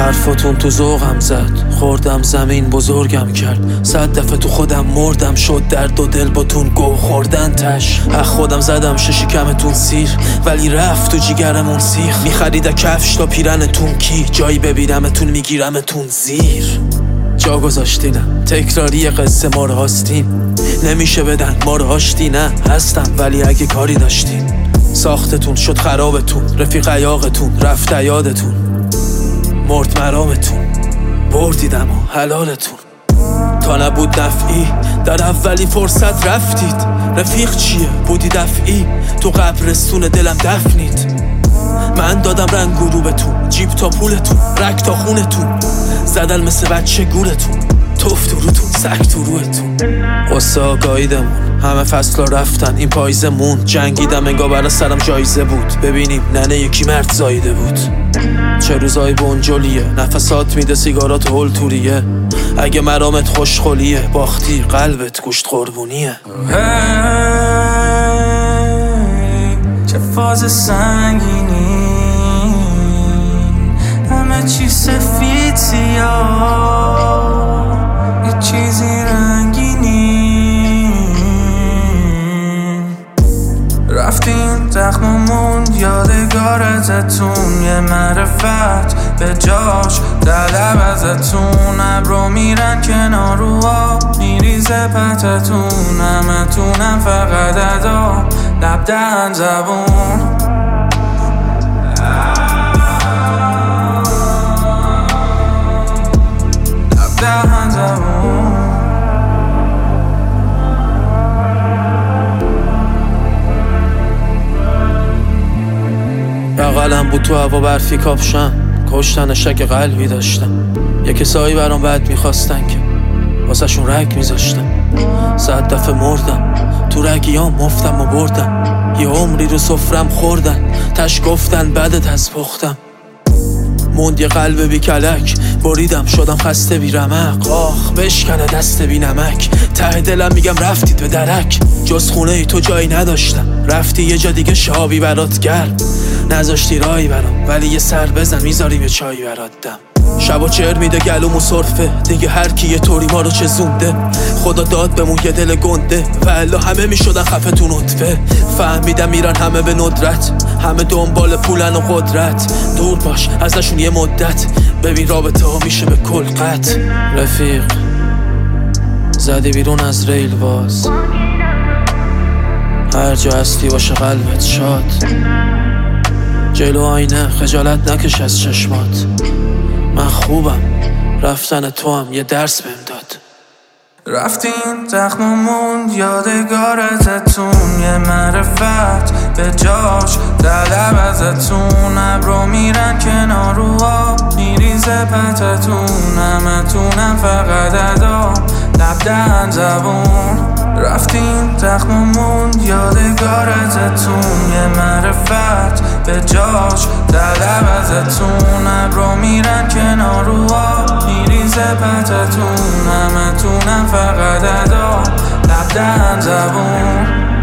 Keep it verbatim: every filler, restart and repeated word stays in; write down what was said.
حرفاتون تو ذوقم زد، خوردم زمین بزرگم کرد. صد دفعه تو خودم مردم، شد درد و دل باتون گو خوردن تش. اخ خودم زدم ششی کمتون سیر، ولی رفت تو جیگرمون سیخ. میخرید کفش تا پیرنتون کی، جایی ببینمتون میگیرمتون زیر. جا گذاشتینم تکراری قصه ما رو هاستین، نمیشه بدن ما رو هاشتی. نه هستم ولی اگه کاری داشتین، ساختتون شد خرابتون، رفیق عیاقتون رفت یادتون، مرد مرامتون بردیدم و حلالتون. تا نبود نفعی در اولی فرصت رفتید، رفیق چیه بودی دفعی، تو قبرستون دلم دفنید. من دادم رنگ گروبتون، جیب تا پولتون، رک تا خونتون، زدل مثل بچه گولتون، توف تو روتون، سک تو روتون. قصه آگاهیدمون همه فصلا رفتن، این پاییزه موند. جنگیدم انگار برا سرم جایزه بود، ببینیم ننه یکی مرد زایده بود. چه روزای بنجلیه، نفسات میده سیگارات هول توریه. اگه مرامت خوشخولیه، باختی قلبت گوشت قربونیه. چه فاز سنگینی، همه چی سفید سیاه، یه چیزی رنگینی. رفتین زخممون یادگار ازتون، یه معرفت به جاش طلب ازتون. ابرو میرن کنار رو آب، میریزه پتتون، همتونم فقط ادا لب دهن زبون. لب دهن زبون. بغلم بود تو هوا برفی کاپشن، کشتن شک قلبی داشتم. یه کسایی برام بد میخواستن که واسه شون رگ میذاشتم. صد دفعه مردم تو رگیام، مفتم و بردم. یه عمری رو سفرم خوردن، تش گفتن بدت از پختم. موند یه قلب بی کلک، بریدم شدم خسته بی رمق. آخ بشکنه دست بی نمک، ته دلم میگم رفتید به درک. جز خونه ای تو جایی نداشتم، رفتی یه جا دیگه شابی برات گرم. نذاشتی رایی برام، ولی یه سر بزن میذاری به چایی برات دم. شب و چهر میده گلومو صرفه، دیگه هر کی یه طوری ما رو چزونده. خدا داد بمون یه دل گنده، والا همه میشدن خفه تو نطفه. فهمیدم میرن همه به ندرت، همه دنبال پولن و قدرت. دور باش ازشون یه مدت، ببین رابطه ها میشه به کل قطع. رفیق زدی بیرون از ریل باز، هر جا هستی باشه قلبت شاد. جلو آینه خجالت نکش از چشمات، من خوبم رفتن تو هم یه درس بهم داد. رفتین زخممون یادگار ازتون، یه معرفت به جاش طلب ازتون. ابرو میرن کنار رو آب، میریزه پتتون، همتونم فقط ادا لب دهن زبون. رفتین زخممون یادگار ازتون، یه معرفت به جاش طلب ازتون. ابرو میرن کنار رو آب، میریزه پتتون، همتونم فقط ادا لب دهن زبون.